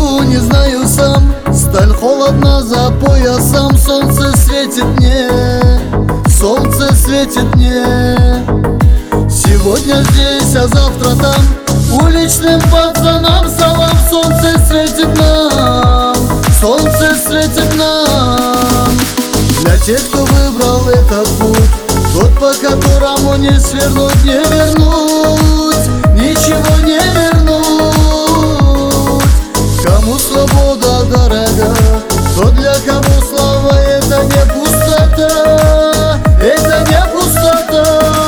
живу, не знаю сам. Сталь холодна за поясом. Солнце светит мне, солнце светит мне. Сегодня здесь, а завтра там. Уличным пацанам салам. Солнце светит нам, солнце светит нам. Для тех, кто выбрал этот путь, тот, по которому не свернуть, не вернуть, ничего не вернуть. Кому свобода дорога, то для кого слава это не пустота, это не пустота.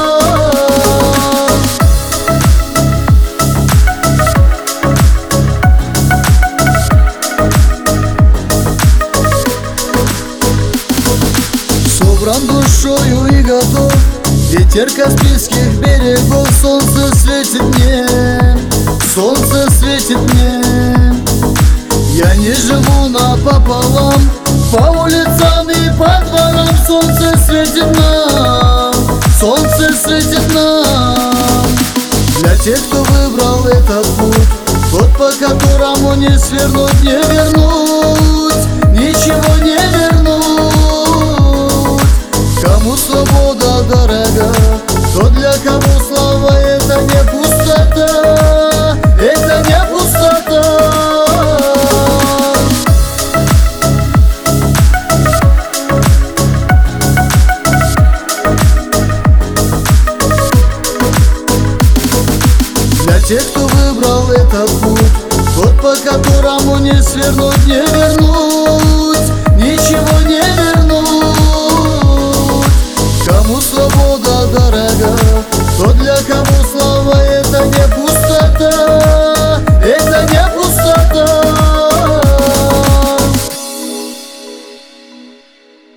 Собран душою и готов, ветер Каспийских берегов. Солнце светит мне, солнце светит мне. Я не живу напополам, по улицам и по дворам. Солнце светит нам, солнце светит нам. Для тех, кто выбрал этот путь, тот, по которому не свернуть, не вернуть, ничего не вернуть. Кому свобода дорога, то для кого слава это не пустота, это не пустота. Для тех, кто выбрал этот путь, тот, по которому не свернуть, не вернуть, ничего не вернуть.